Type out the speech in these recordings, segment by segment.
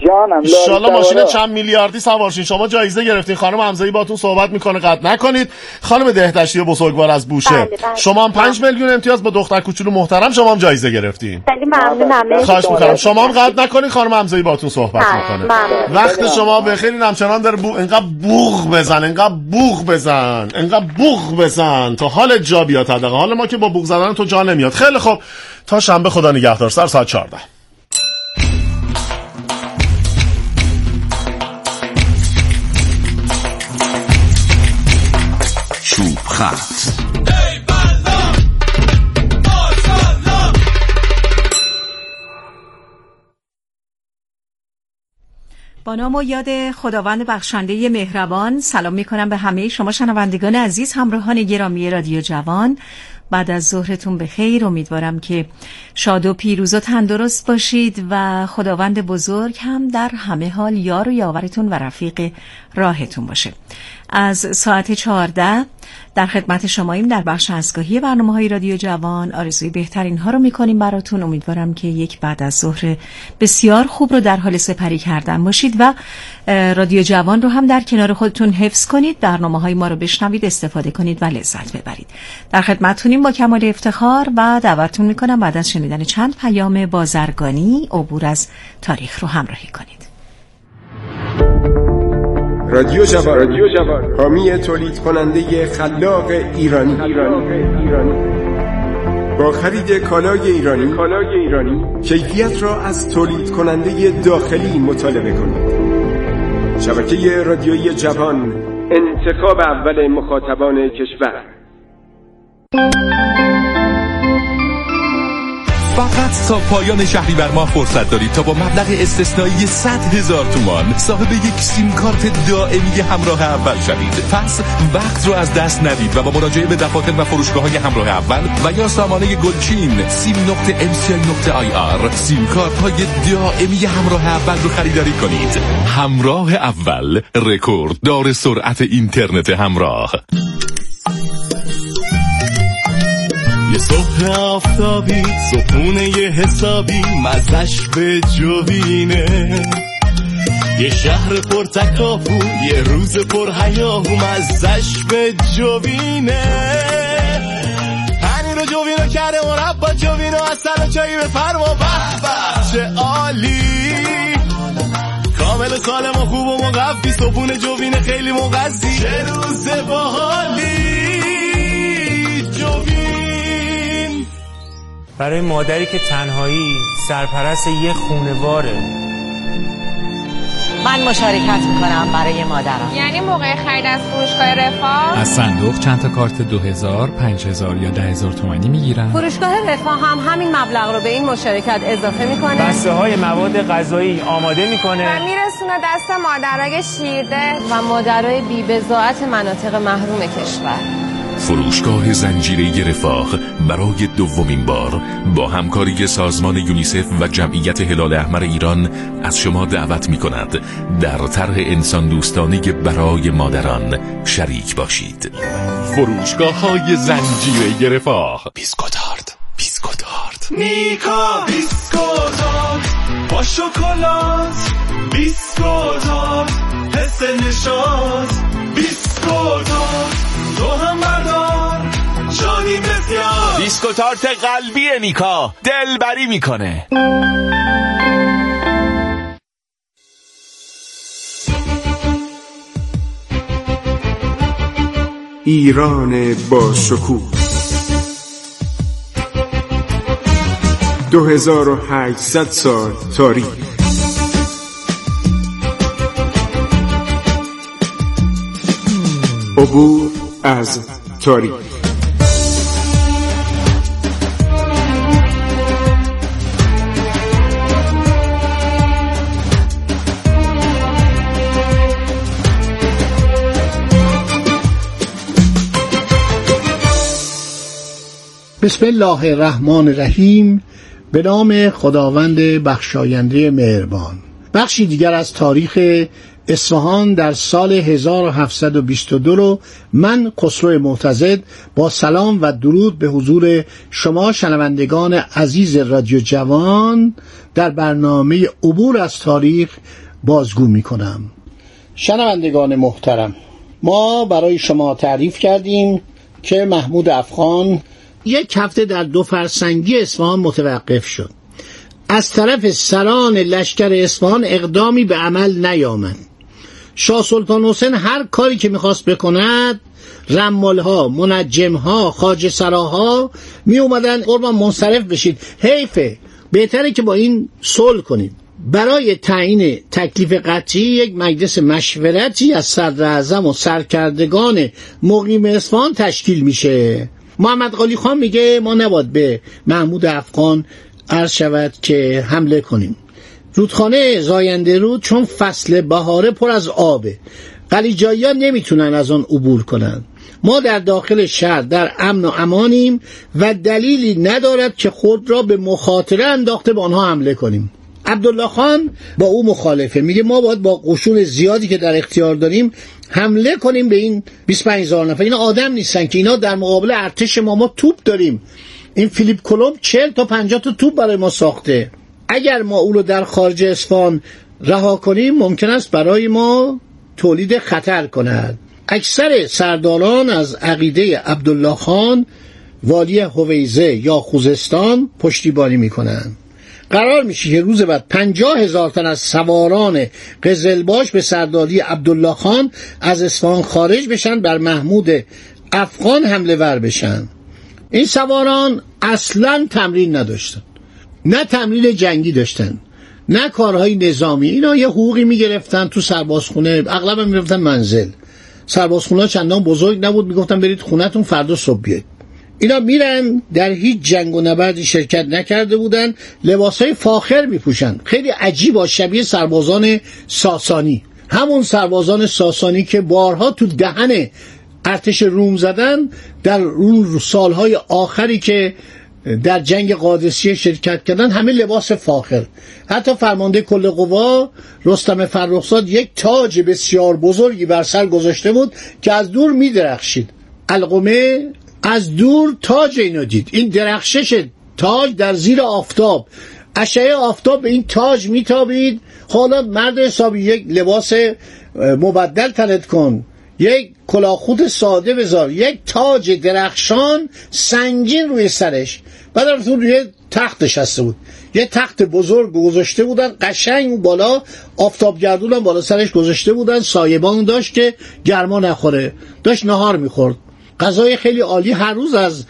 جانم. ان شاءالله ماشین چند میلیاردی سوار شین. شما جایزه گرفتین. خانم حمزه‌ای باهاتون صحبت میکنه، قطع نکنید. خانم دهدشتی بزرگوار از بوشه، بله. شما هم 5 میلیون امتیاز با دختر کوچولو محترم، شما هم جایزه گرفتین. خیلی ممنونم. خواهش میکنم شما هم قطع نکنید، خانم حمزه‌ای باهاتون صحبت میکنه. وقت شما بخیر. این همچنان داره انقدر بوق بزن تا حال جا بیاد. حداقل حال ما که با بوق زدن تو جا نمیاد. خیلی خوب، تا شنبه خدا نگهدار. ساعت 14. چوب خط. با نام و یاد خداوند بخشنده مهربان سلام میکنم به همه شما شنوندگان عزیز، همراهان گرامی رادیو جوان. بعد از ظهرتون بخیر. امیدوارم که شاد و پیروز و تندرست باشید و خداوند بزرگ هم در همه حال یار و یاورتون و رفیق راهتون باشه. از ساعت 14 در خدمت شماییم در بخش اسکاهی برنامه‌های رادیو جوان. آرزوی بهترین ها رو میکنیم براتون. امیدوارم که یک بعد از ظهر بسیار خوب رو در حال سپری کردن باشید و رادیو جوان رو هم در کنار خودتون حفظ کنید، برنامه‌های ما رو بشنوید، استفاده کنید و لذت ببرید. در خدمتتونیم با کمال افتخار و دعوتتون میکنم بعد از شنیدن چند پیام بازرگانی عبور از تاریخ رو همراهی کنید. رادیو جوان، حامی تولید کننده خلاق ایرانی. با خرید کالای ایرانی کیفیت را از تولید کننده داخلی مطالبه کنید. شبکه رادیویی جوان، انتخاب اول مخاطبان کشور. فقط تا پایان شهریور ماه فرصت دارید تا با مبلغ استثنایی 100,000 تومان صاحب یک سیم کارت دائمی همراه اول شوید. پس وقت رو از دست ندید و با مراجعه به دفاتر و فروشگاه‌های همراه اول و یا سامانه گلچین sim.mci.ir سیم کارت‌های دائمی همراه اول رو خریداری کنید. همراه اول، رکورد دار سرعت اینترنت همراه. یه صبح آفتابی، صبحونه یه حسابی، مزش به جوینه. یه شهر پر تکاپو، یه روز پر هیاهو، مزش به جوینه. پنیر و جوینو کرده مربا، جوینو اصل و چایی بفرما، به به چه عالی. کامل سالم و خوب و مقفی، صبحونه جوینه خیلی مغذی، چه روز باحالی. برای مادری که تنهایی سرپرست یه خونواره. من مشارکت میکنم برای مادرم. یعنی موقع خرید از فروشگاه رفاه از صندوق چند تا کارت 2000، 5000 یا 10,000 تومانی میگیرن. فروشگاه رفاه هم همین مبلغ رو به این مشارکت اضافه میکنه. بسته های مواد غذایی آماده میکنه و میرسونه دست مادرای شیرده و مادرای بی‌بضاعت مناطق محروم کشور. فروشگاه زنجیره رفاه برای دومین بار با همکاری سازمان یونیسف و جمعیت هلال احمر ایران از شما دعوت می کند در طرح انسان دوستانه برای مادران شریک باشید. فروشگاه های زنجیره رفاه. بیسکوتارد نیکا بیسکوتارد با شکلات، بیسکوتارد حس نشاط، بیسکوتارد تو هم بردار شادی بسیار. بیسکوتارت قلبی نیکا دلبری میکنه. ایران با شکوه 2800 سال تاریخ. عبور از تاریخ. بسم الله الرحمن الرحیم. به نام خداوند بخشاینده مهربان. بخشی دیگر از تاریخ اصفهان در سال 1722 رو من خسرو معتضد با سلام و درود به حضور شما شنوندگان عزیز رادیو جوان در برنامه عبور از تاریخ بازگو میکنم. شنوندگان محترم، ما برای شما تعریف کردیم که محمود افغان یک هفته در دو فرسنگی اصفهان متوقف شد. از طرف سران لشکر اصفهان اقدامی به عمل نیامد. شاه سلطان حسین هر کاری که میخواست بکند، رمالها، منجمها، خواجه سراها می اومدن قربان منصرف بشید، حیفه، بهتره که با این صلح کنیم. برای تعیین تکلیف قطعی یک مجلس مشورتی از صدراعظم و سرکردگان مقیم اصفهان تشکیل میشه. محمد قلی خان میگه ما نباید به محمود افغان عرض شود که حمله کنیم. رودخانه زاینده رود چون فصل بهاره پر از آبه، قلیجایی‌ها نمیتونن از آن عبور کنن. ما در داخل شهر در امن و امانیم و دلیلی ندارد که خود را به مخاطره انداخته به آنها حمله کنیم. عبدالله خان با او مخالفه، میگه ما باید با قشون زیادی که در اختیار داریم حمله کنیم به این 25,000 نفر. اینا آدم نیستن که اینا در مقابل ارتش ما توپ داریم. این فیلیپ کلمب 40 تا 50 تا توپ برای ما ساخته. اگر ما او رو در خارج اصفهان رها کنیم ممکن است برای ما تولید خطر کند. اکثر سرداران از عقیده عبدالله خان والی هویزه یا خوزستان پشتیبانی میکنند. قرار میشه که روز بعد 50,000 تن از سواران قزلباش به سرداری عبدالله خان از اصفهان خارج بشن، بر محمود افغان حمله ور بشن. این سواران اصلا تمرین نداشتن، نه تمرین جنگی داشتن، نه کارهای نظامی. اینا یه حقوقی میگرفتن تو سربازخونه، اغلب هم میرفتن منزل. سربازخونه چندان بزرگ نبود، میگفتن برید خونتون فردا صبح بیاید. اینا میرن، در هیچ جنگ و نبردی شرکت نکرده بودن، لباسهای فاخر میپوشن، خیلی عجیبه، شبیه سربازان ساسانی، همون سربازان ساسانی که بارها تو دهن ارتش روم زدن در اون سالهای آخری که در جنگ قادسیه شرکت کردن، همه لباس فاخر. حتی فرمانده کل قوا رستم فرخزاد یک تاج بسیار بزرگی بر سر گذاشته بود که از دور میدرخشید. القمه از دور تاج اینو دید، این درخشش تاج در زیر آفتاب، اشعه آفتاب به این تاج میتابید. حالا مرد حسابی یک لباس مبدل تنت کن، یک کلاهخود ساده بذار، یک تاج درخشان سنگین روی سرش. بعد رفتون روی تخت نشسته بود، یه تخت بزرگ گذاشته بودن قشنگ، اون بالا آفتابگردون هم بالا سرش گذاشته بودن، سایبان داشت که گرما نخوره. داشت نهار میخورد، غذای خیلی عالی. هر روز از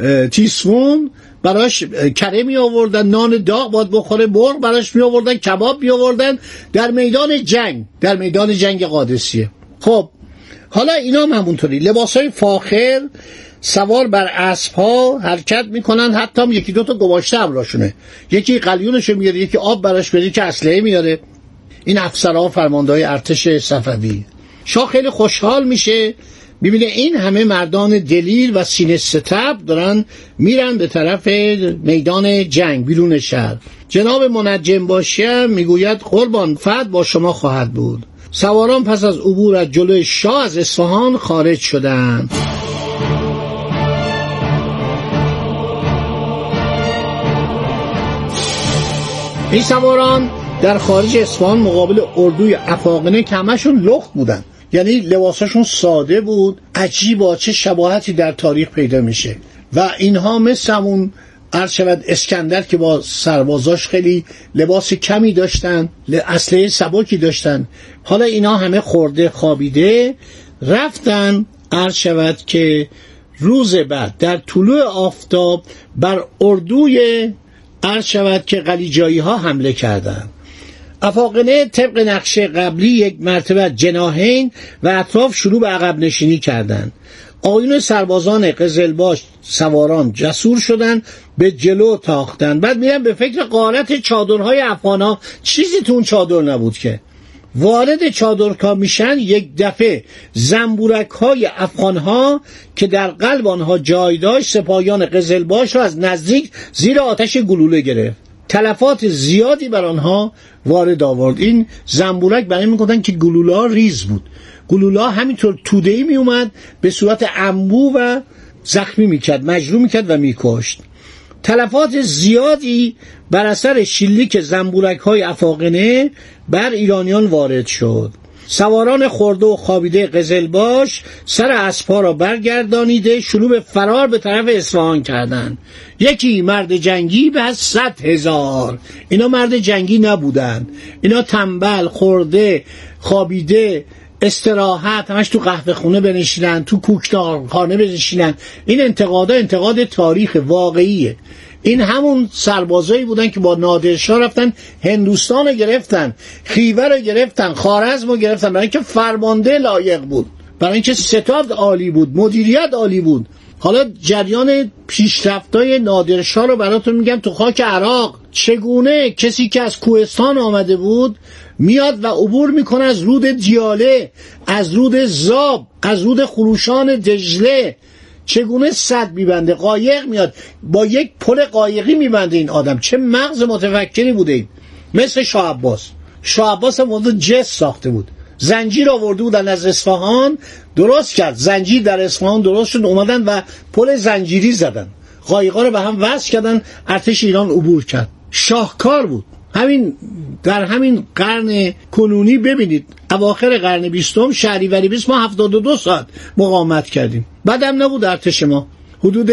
تیسفون براش کره می آوردن، نان داغ باید بخوره، مرغ براش می آوردن، کباب می آوردن، در میدان جنگ قادسیه. خب حالا اینا هم همونطوری لباسای فاخر، سوار بر اسب‌ها حرکت میکنن، حتی هم یکی دو تا گواشه همراهشونه، یکی قلیونشو میاره، یکی آب براش بره، که اسلحه میاره. این افسرها فرماندهای ارتش صفوی. شاه خیلی خوشحال میشه، ببینه این همه مردان دلیر و سینه ستب دارن میرن به طرف میدان جنگ بیرون شهر. جناب منجم باشی میگوید قربان فتح با شما خواهد بود. سواران پس از عبور از جلوی شاه از اصفهان خارج شدند. این سواران در خارج اصفهان مقابل اردوی افاقنه که همشون لخت بودن، یعنی لباساشون ساده بود. عجیبا چه شباهتی در تاریخ پیدا میشه. و اینها مثل همون عرض شود اسکندر که با سربازاش خیلی لباس کمی داشتن، اسلحه سبکی داشتن. حالا اینا همه خورده خوابیده رفتن، عرض شود که روز بعد در طلوع آفتاب بر اردوی عرض شود که قلیجایی ها حمله کردند. افاقنه طبق نقشه قبلی یک مرتبه جناحین و اطراف شروع به عقب نشینی کردند. آقایون سربازان قزلباش سواران جسور شدن، به جلو تاختن. بعد میرن به فکر غارت چادرهای افغان‌ها. چیزی تو اون چادر نبود که وارد چادرها میشن. یک دفعه زنبورک‌های افغان‌ها که در قلب آنها جای داشت سپاهیان قزلباش را از نزدیک زیر آتش گلوله گرفت. تلفات زیادی بر آنها وارد آورد. این زنبورک برای میگفتن که گلوله ریز بود. گلوله همینطور توده‌ای می اومد به صورت انبوه و زخمی میکرد، مجروح میکرد و میکشت. تلفات زیادی بر اثر شلیک زنبورک‌های افاقنه بر ایرانیان وارد شد. سواران خورده و خوابیده قزلباش سر اسب‌ها را برگردانیده شروع به فرار به طرف اصفهان کردند. یکی مرد جنگی به 100,000. اینا مرد جنگی نبودند، اینا تنبل، خورده، خوابیده، استراحت، همش تو قهوه خونه بنشینن، تو کوکتارخانه بنشینن. این انتقاد تاریخ واقعیه. این همون سربازایی بودن که با نادرشاه رفتن هندوستان رو گرفتن، خیوه رو گرفتن، خوارزم رو گرفتن، برای اینکه فرمانده لایق بود، برای اینکه ستاد عالی بود، مدیریت عالی بود. حالا جریان پیشرفتای نادرشاه رو براتون میگم تو خاک عراق. چگونه کسی که از کوهستان آمده بود میاد و عبور میکنه از رود دیاله، از رود زاب، از رود خروشان دجله، چگونه سد میبنده، قایق میاد، با یک پل قایقی میبنده. این آدم چه مغز متفکری بوده. این مثل شاه عباس هم وضع جس ساخته بود، زنجیر آورده بودن از اصفهان، درست کرد، زنجیر در اصفهان درست شد، اومدن و پل زنجیری زدن، قایقا رو به هم وصل کردن، ارتش ایران عبور کرد. شاهکار بود. در همین قرن کنونی ببینید اواخر قرن 20 شهریوری 20 ما 72 ساعت مقاومت کردیم. بعدم نبود ارتش ما، حدود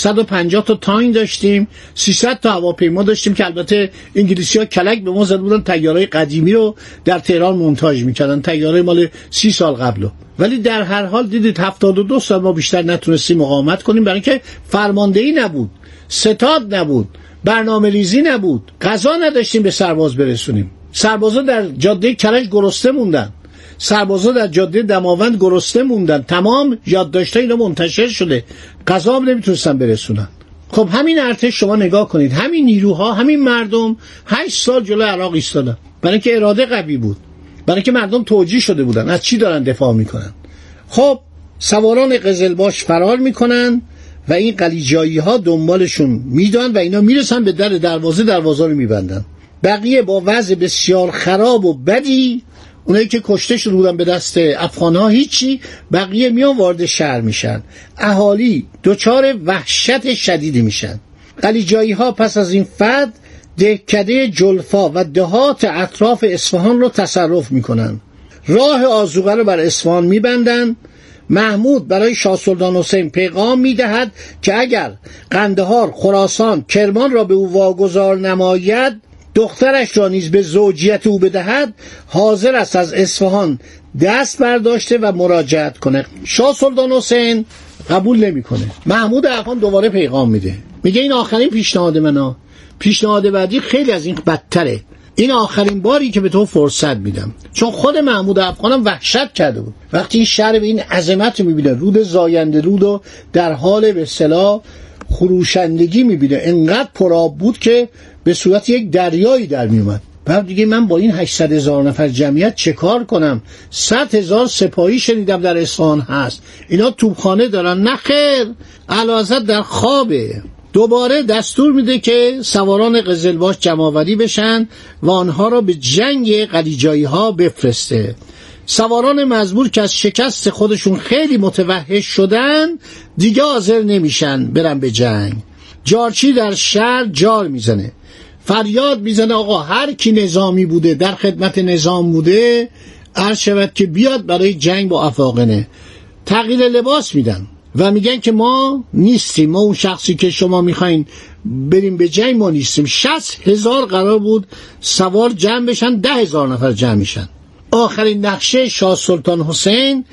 150 تا تانک داشتیم، 300 تا هواپیما داشتیم که البته انگلیسی‌ها کلک به ما زده بودن، طیاره‌های قدیمی رو در تهران مونتاژ می‌کردن، طیاره مال 30 سال قبلو. ولی در هر حال دیدید 72 سال ما بیشتر نتونستیم مقاومت کنیم، برای اینکه فرماندهی نبود، ستاد نبود، برنامه ریزی نبود، غذا نداشتیم به سرباز برسونیم. سربازا در جاده کرج گرسنه موندن، سربازا در جاده دماوند گرسنه موندن، تمام یادداشت‌ها اینا منتشر شده، غذا هم نمیتونستن برسونن. خب همین ارتش شما نگاه کنید، همین نیروها، همین مردم 8 سال جلوی عراق ایستادن، برای اینکه اراده قوی بود، برای اینکه مردم توجیه شده بودن از چی دارن دفاع میکنن. خب سواران قزلباش فرار میکنن و این قلیجایی ها دنبالشون میدن و اینا میرسن به دروازه رو میبندن. بقیه با وضع بسیار خراب و بدی، اونایی که کشته شده بودن به دست افغان‌ها هیچی، بقیه میان وارد شهر میشن، اهالی دچار وحشت شدیدی میشن. قلیجایی ها پس از این فتح دهکده جلفا و دهات اطراف اصفهان رو تصرف میکنن، راه آذوقه رو بر اصفهان میبندن. محمود برای شاه سلطان حسین پیغام میدهد که اگر قندهار، خراسان، کرمان را به او واگذار نماید، دخترش را نیز به زوجیت او بدهد، حاضر است از اصفهان دست برداشته و مراجعت کنه. شاه سلطان حسین قبول نمیکنه. محمود افغان دوباره پیغام میده، میگه این آخرین پیشنهاد منه، پیشنهاد بعدی خیلی از این بدتره، این آخرین باری که به تو فرصت میدم. چون خود محمود افغانم وحشت کرده بود وقتی این شهر به این عظمت میبینه، رود زاینده رودو در حال به اصطلاح خروشندگی میبینه، انقدر پرآب بود که به صورت یک دریایی در میومد. بعد دیگه من با این 800,000 نفر جمعیت چه کار کنم؟ 100,000 سپاهی شنیدم در اصفهان هست، اینا توپخانه دارن. نه خیر، اعلیحضرت در خوابه. دوباره دستور میده که سواران قزلباش جمع‌آوری بشن و آنها را به جنگ قلیجایی ها بفرسته. سواران مزبور که از شکست خودشون خیلی متوحش شدن دیگه حاضر نمیشن برن به جنگ. جارچی در شهر جار میزنه، فریاد میزنه آقا هر کی نظامی بوده، در خدمت نظام بوده، عرض شود که بیاد برای جنگ با افاقنه. تغییر لباس میدن و میگن که ما نیستیم، ما اون شخصی که شما میخواین بریم به جنگ ما نیستیم. 60,000 قرار بود سوار جمع بشن، 10,000 نفر جمع میشن. آخرین نقشه شاه سلطان حسین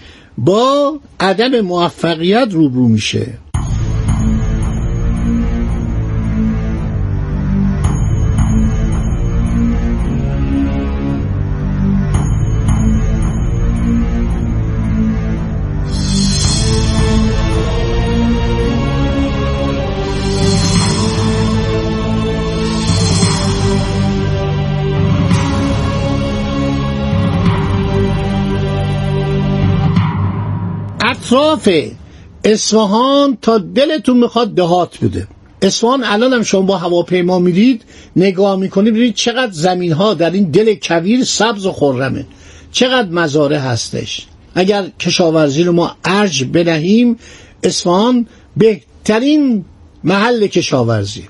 با عدم موفقیت روبرو میشه. اطراف اصفهان تا دلتون میخواد دهات بوده. اصفهان الان هم شما با هواپیما میرید نگاه میکنید ببینید چقدر زمین ها در این دل کویر سبز و خرمه، چقدر مزارع هستش. اگر کشاورزی رو ما ارج بدهیم، اصفهان بهترین محل کشاورزی.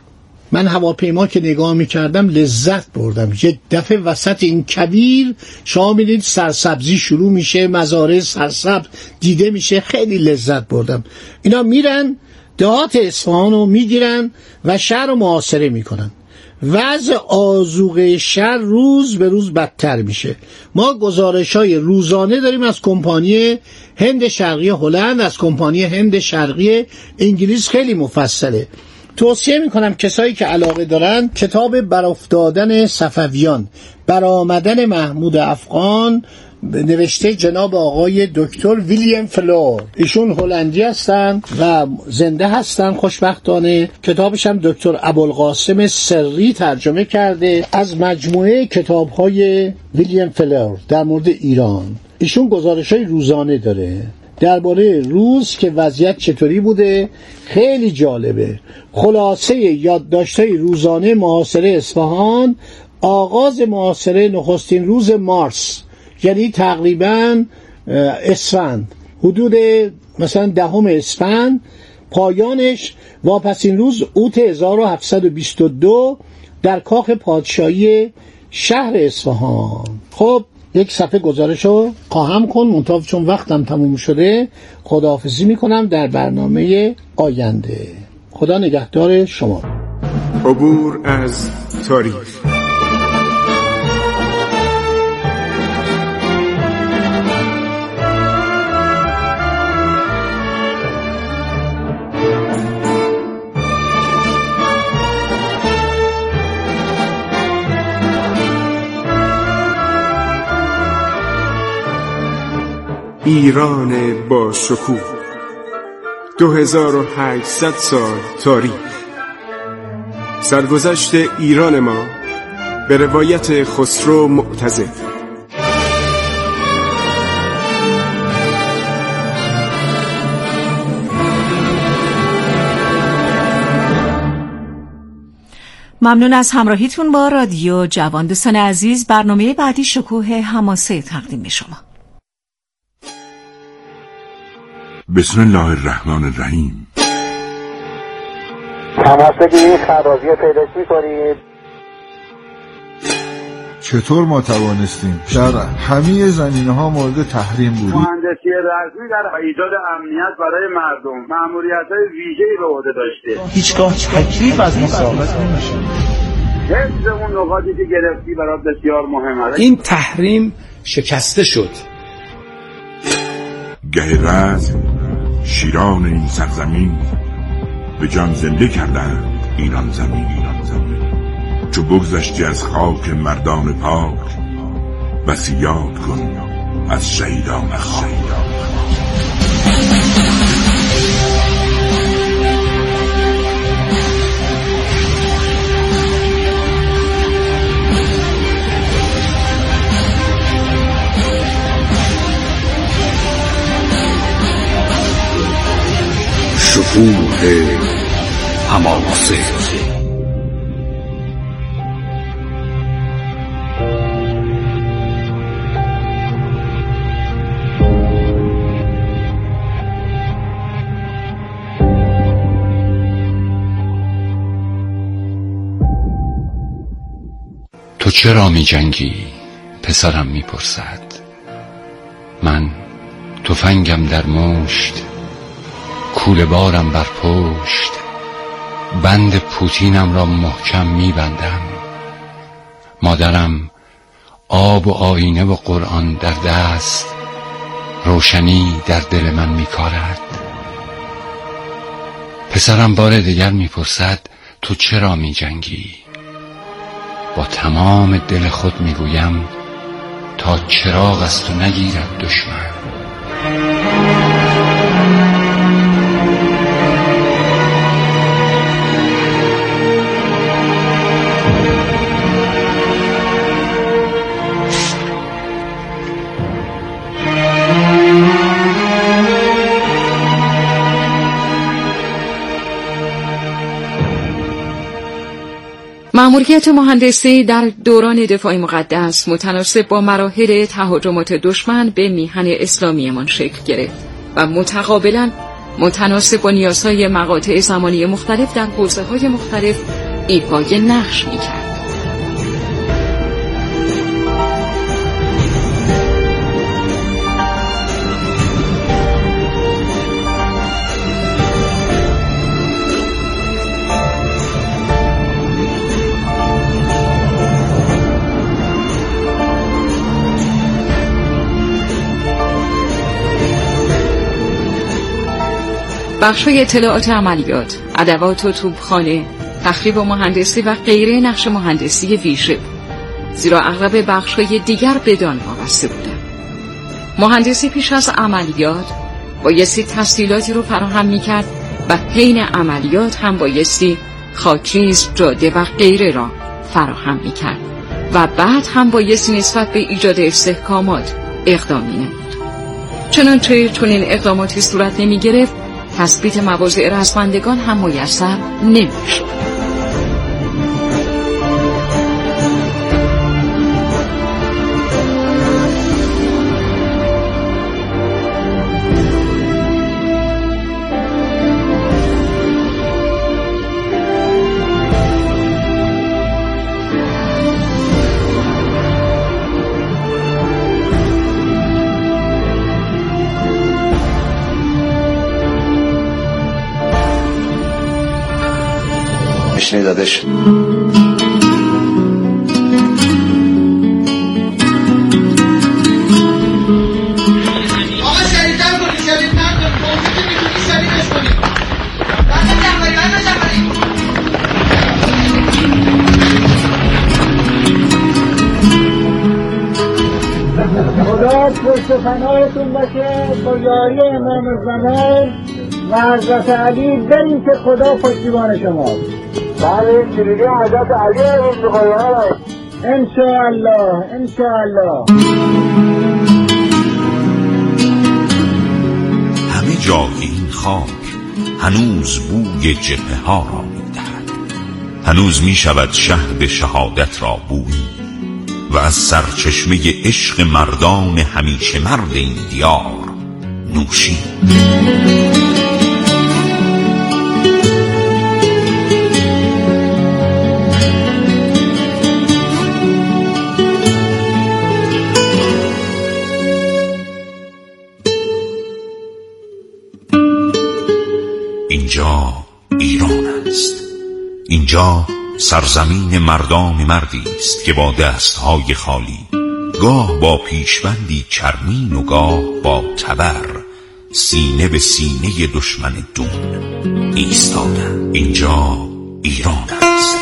من هواپیما که نگاه میکردم لذت بردم. یک دفعه وسط این کویر شما میدید سرسبزی شروع میشه، مزارع سرسبز دیده میشه، خیلی لذت بردم. اینا میرن دهات اصفهان رو میگیرن و شهر رو محاصره میکنن. وضع آذوقه شهر روز به روز بدتر میشه. ما گزارش‌های روزانه داریم از کمپانی هند شرقی هلند، از کمپانی هند شرقی انگلیس، خیلی مفصله. توصیه میکنم کسایی که علاقه دارن کتاب برافتادن صفویان، برآمدن محمود افغان، نوشته جناب آقای دکتر ویلیام فلور. ایشون هلندی هستن و زنده هستن خوشبختانه. کتابش هم دکتر ابوالقاسم سری ترجمه کرده از مجموعه کتاب‌های ویلیام فلور در مورد ایران. ایشون گزارش‌های روزانه داره درباره روز که وضعیت چطوری بوده، خیلی جالبه. خلاصه یادداشت‌های روزانه محاصره اصفهان، آغاز محاصره نخستین روز مارس، یعنی تقریبا اسفند، حدود مثلا 10 اسفند، پایانش واپسین روز اوت 1722 در کاخ پادشاهی شهر اصفهان. خب یک صفحه گزارشو خواهم کن، منتها چون وقتم تموم شده خداحافظی میکنم در برنامه آینده. خدا نگهدار شما. عبور از تاریخ. ایران با شکوه، 2800 سال تاریخ. سرگذشت ایران ما به روایت خسرو معتضد. ممنون از همراهیتون با رادیو جوان. دوستان عزیز، برنامه بعدی شکوه حماسه تقدیم شما. بسم الله الرحمن الرحیم. حماسه گیری خرابی پیداش می‌کنید. چطور ما توانستیم در همه زمینه‌ها مورد تحریم بودیم؟ مهندسی رزمی در ایجاد امنیت برای مردم مأموریت‌های ویژه‌ای به عهده داشته. هیچگاه تکلیف از ما ثابت نمیشه. حفظ اون نقاطی که گرفتی برات بسیار مهمه. این تحریم شکسته شد. گه رزم شیران این سرزمین به جان زنده کردند ایران زمین. چو بگذشتی از خاک مردان پاک، بسی یاد کن از شهیدان خاک. شکوه حماسه. تو چرا می جنگی؟ پسرم می پرسد. من تفنگم در مشت، کوله بارم بر پشت، بند پوتینم را محکم می بندم. مادرم آب و آینه و قرآن در دست، روشنی در دل من می کارد. پسرم بار دیگر می پرسد تو چرا می جنگی؟ با تمام دل خود می گویم تا چراغ از تو نگیرد دشمن. مأموریت مهندسی در دوران دفاع مقدس متناسب با مراحل تهاجمات دشمن به میهن اسلامیمان شکل گرفت و متقابلا متناسب با نیازهای مقاطع زمانی مختلف در حوزه‌های مختلف ایفای نقش میکرد. بخشای اطلاعات عملیات، ادوات و توپخانه، تخریب و مهندسی و غیره نقش مهندسی ویژه بود، زیرا اغلب بخشای دیگر بدان وابسته بودند. مهندسی پیش از عملیات بایستی تسهیلاتی رو فراهم میکرد و حین عملیات هم بایستی خاکریز، جاده و غیره را فراهم میکرد و بعد هم بایستی نسبت به ایجاد استحکامات اقدامی نمود. چنانچه چون این اقداماتی صورت نمیگرفت، تثبیت مواضع رزمندگان هم میسر نمیشد. دادش خدا پشت پناهتون باشه، کجایی امام زمان و حضرت علی، بریم که خدا پشتیبان شماست. بله شیرینی حضرت علی امروز میخوایی ها انشاءالله انشاءالله. همه جای این خاک هنوز بوی جبهه ها را میدهد، هنوز میشود شهد شهادت را بویی و از سرچشمه عشق مردان همیشه مرد این دیار نوشی. اینجا ایران است، اینجا سرزمین مردان مردی است که با دستهای خالی، گاه با پیشبندی چرمین و گاه با تبر، سینه به سینه دشمن دون ایستادند. اینجا ایران است.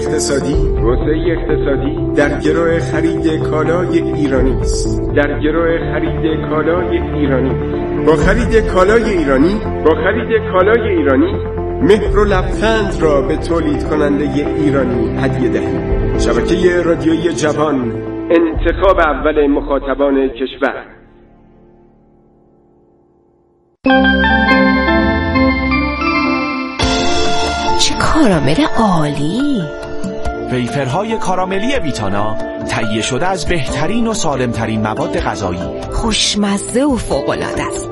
اقتصادی در گرو خرید کالای ایرانی است. با خرید کالای ایرانی مهر و لبخند را به تولید کننده ایرانی هدیه دهید. شبکه رادیویی جوان، انتخاب اول مخاطبان کشور. چه کارامل عالی! ویفرهای کاراملی ویتانا تهیه شده از بهترین و سالمترین مواد غذایی، خوشمزه و فوق‌العاده است.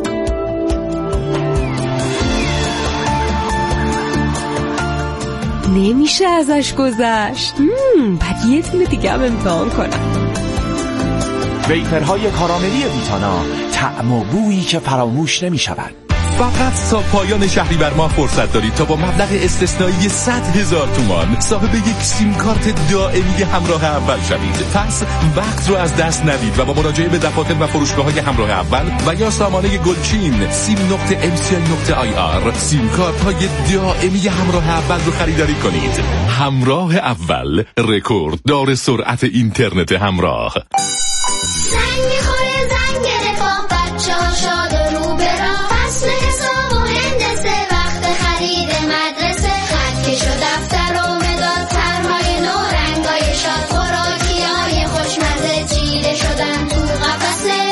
نمیشه ازش گذشت. بعد یه تونه دیگه هم امتحان کنم. ویفرهای کاراملی ویتانا، طعم و بویی که فراموش نمی شود. فقط تا پایان شهریور ماه فرصت دارید تا با مبلغ استثنایی 100,000 تومان صاحب یک سیم کارت دائمی همراه اول شوید. پس وقت رو از دست ندید و با مراجعه به دفاتر و فروشگاه‌های همراه اول و یا سامانه گلچین sim.mcl.ir سیم کارت‌های دائمی همراه اول رو خریداری کنید. همراه اول، رکورد دار سرعت اینترنت همراه. زنگ می‌خوره، زنگ رفاه، بچه‌ها شاد و رو به راه. فصل حساب و هندسه، وقت خرید مدرسه، خط کش و دفتر و مداد، طرح‌های نو، رنگای شاد، خوراکی‌های خوشمزه چیده شدن تو قفسه.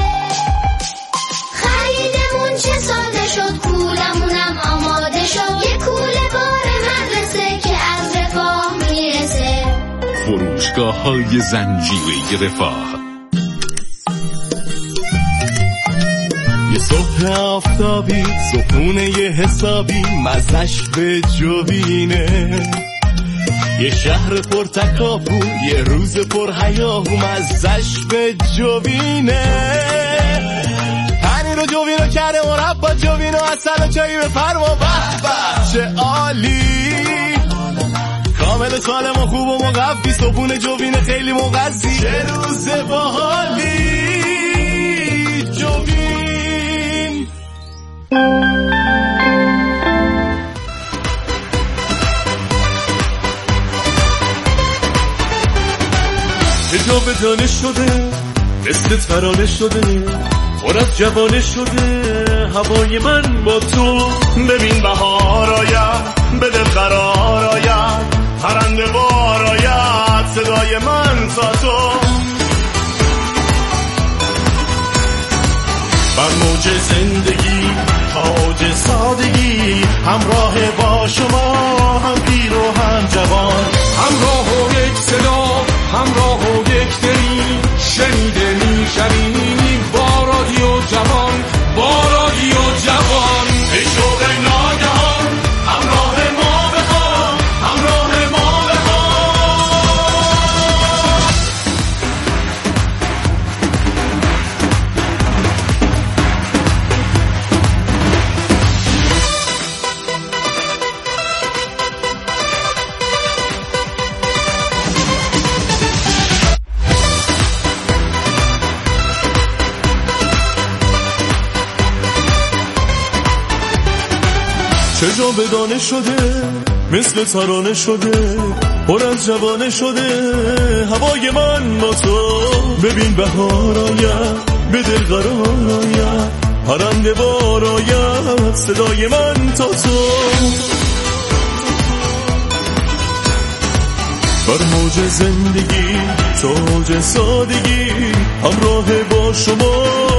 خریدمون چه ساده شد، پولمونم آماده شد، یه کوله بار مدرسه که از رفاه میرسه. فروشگاه‌های زنجیره رفاه. یه صبح آفتابی، صبحونه یه حسابی، مزش به جوینه. یه شهر پر تکاپو، یه روز پر هیاهو، مزش به جوینه. پنیر و جوینو کرده مربا، جوینو اصل و چایی به فرما، به چه عالی. کامل سالم و خوب و مقوی، صبحونه جوینه خیلی مغذی، چه روز باحالی. جا به دانه شده، مثل ترانه شده، پر از جوانه شده، هوای من با تو. ببین بهار آید، بده قرار آید، پرنده بار آید، صدای من تا تو. بر موج زندگی، تاج سادگی، همراه با شما، هم پیر و هم جوان، همراه و یک صدا، همراه و یک دلی، شنیده میشویم با رادیو جوان، با رادیو جوان. ای شوق ناگهان، همراه ما بخوان، همراه ما بخوان. چه جا به دانه شده، مثل ترانه شده، پر از جوانه شده، هوای من با تو. ببین بهار آید، به دل قرار آید، پرنده بار آید، صدای من تا تو. بر موج زندگی، تاج سادگی، همراه با شما،